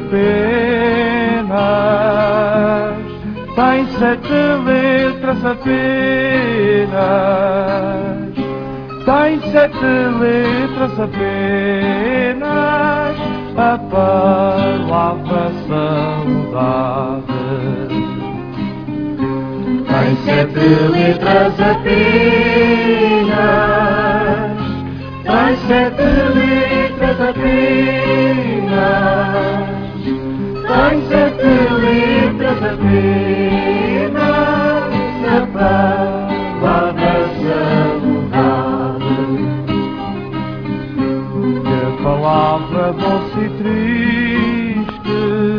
apenas, tem 7 letras apenas, tem 7 letras apenas, a palavra saudade. Tem 7 letras apenas, tem 7 letras apenas, tem 7 letras apenas, a palavra saudade. Que palavra doce e triste,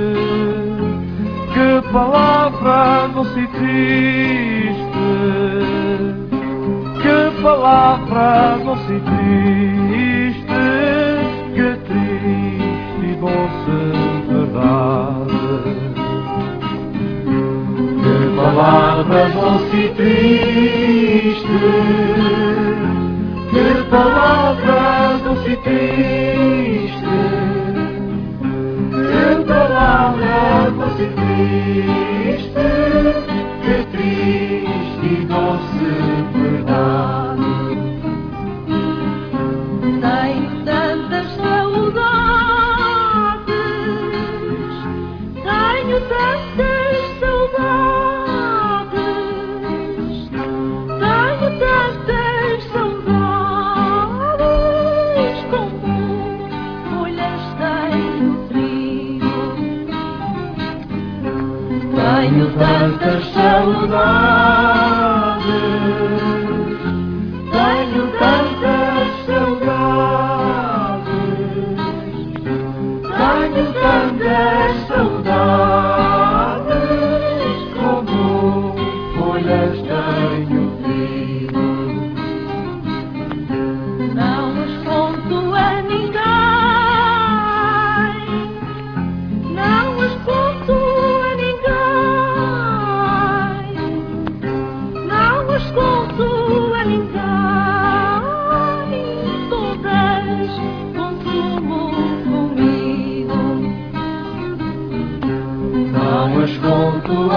que palavra doce e triste, que palavra doce e triste, que triste e doce verdade. Que palavra doce e triste, que palavra doce e triste, que palavra doce e triste, que triste e doce verdade. Tenho tantas saudades, tenho tantas saudades, tenho tantas saudades, como folhas tenho trigo. Tenho tantas saudades, tenho tantas saudades, tenho tantas saudades, como folhas tenho trigo. Não as conto a ninguém, não as conto a ninguém, não as conto a ninguém, todas consumo comigo. Não as conto a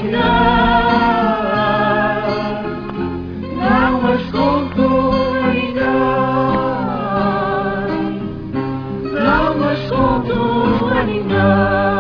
ninguém, não as conto a ninguém, não as conto a ninguém.